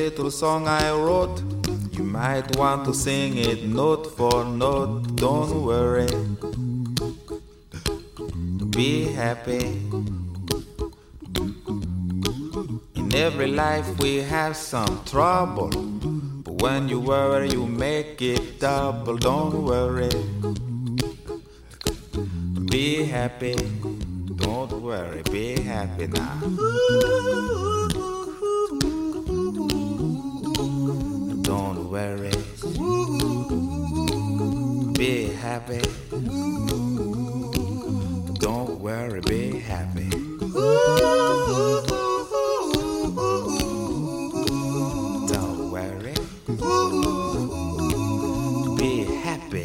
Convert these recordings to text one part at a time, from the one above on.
little song I wrote. You might want to sing it note for note. Don't worry, be happy. In every life we have some trouble, but when you worry you make it double. Don't worry, be happy. Don't worry, be happy now. Don't worry, be happy. Don't worry, be happy. Don't worry, be happy.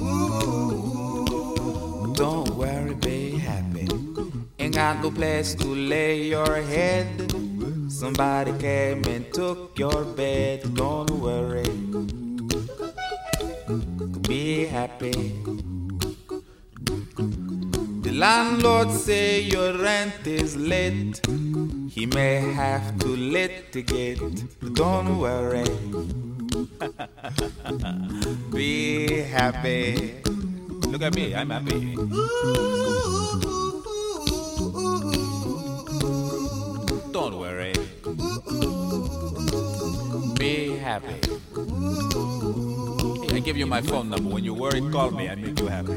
Don't worry, be happy. Ain't got no place to lay your head. Somebody came and took your bed. Don't worry, be happy. The landlord say your rent is late. He may have to litigate. Don't worry, be happy. Look at me, I'm happy. Don't worry, be happy. I give you my phone number. When you worry, call me. I make you happy.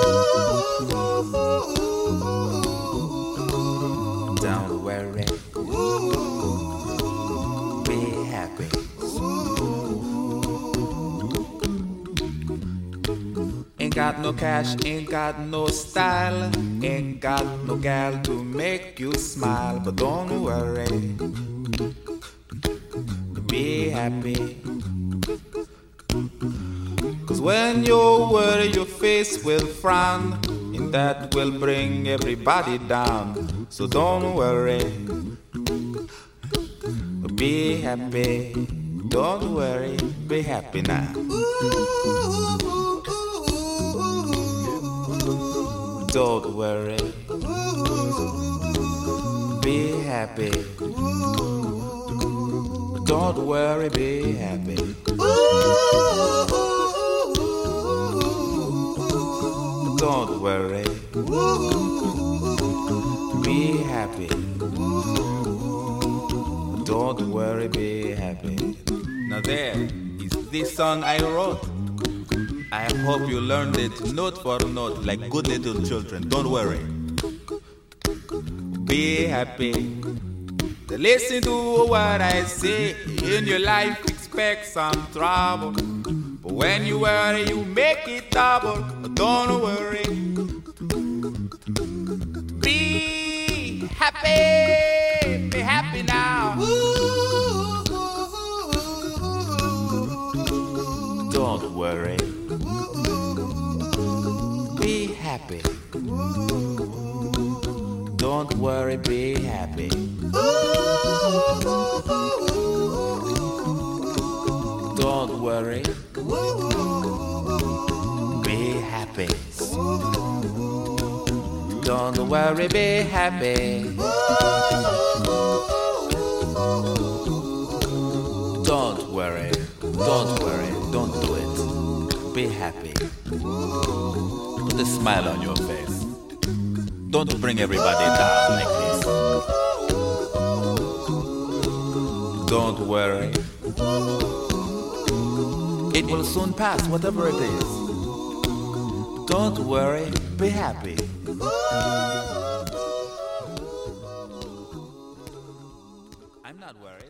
Don't worry, be happy. Ain't got no cash, ain't got no style, ain't got no gal to make you smile. But don't worry, be happy. 'Cause when you worry your face will frown, and that will bring everybody down. So don't worry, be happy. Don't worry, be happy now. Don't worry, be happy. Don't worry, be happy. Don't worry, be happy. Don't worry, be happy. Now there is this song I wrote. I hope you learned it note for note like good little children. Don't worry, be happy. Listen to what I say. In your life expect some trouble, but when you worry you make it double. Don't worry, be happy. Be happy now. Don't worry, be happy. Don't worry, be happy. Don't worry, be happy. Don't worry, be happy. Don't worry, don't do it. Be happy. Put a smile on your face. Don't bring everybody down like this. Don't worry, it will soon pass, whatever it is. Don't worry, be happy. I'm not worried.